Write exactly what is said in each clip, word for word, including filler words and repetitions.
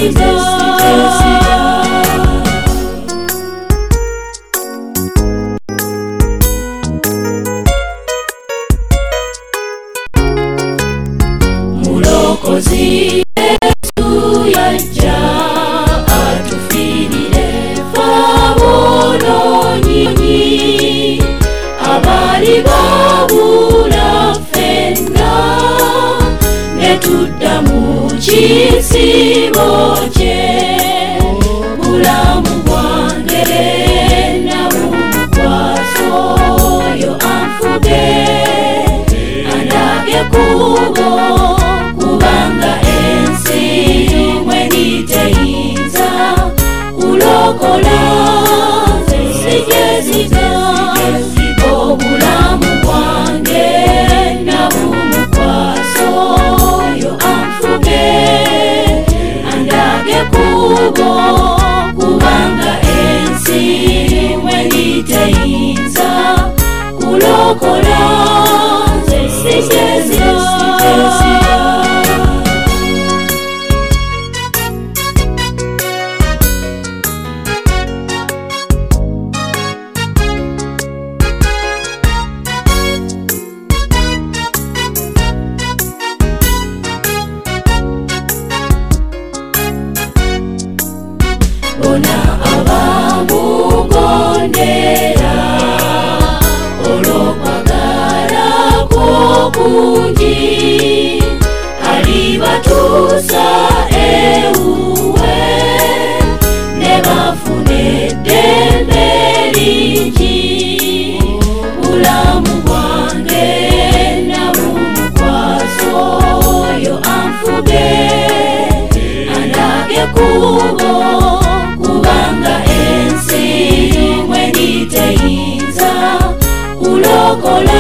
siga Mulokozi Yesu yajja atufirire fabononyi abali babula fenna netudda mu kisibo kye bulamu bwange namukwaso oyo anfuge andage kubo kubanga ensi mweniteyinza kulokola sijeziga obulamu bwange nabumukwaso oyo anfuge andage kubo kubanga ensi mweniteyinza kulokola sijeziga bona abamugondera olw'okwagala kw'okungi alibatuusa ewuwe ne bafuna eddembe lingi bulamu bwange namumukwaso oyo anfuge andage kubo kubanga ensi mweniteyinza kulokola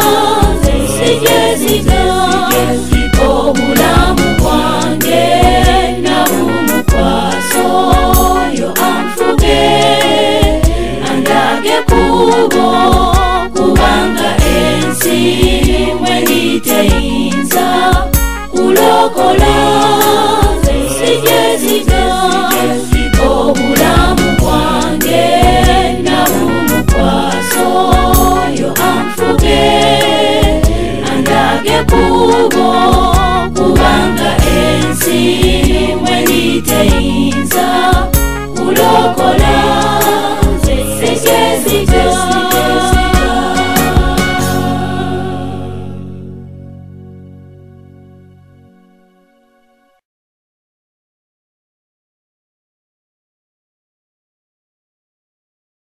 sijeziga obulamu bwange nabumukwaso oyo anfuge andage kubo kubanga ensi mweniteyinza kulokola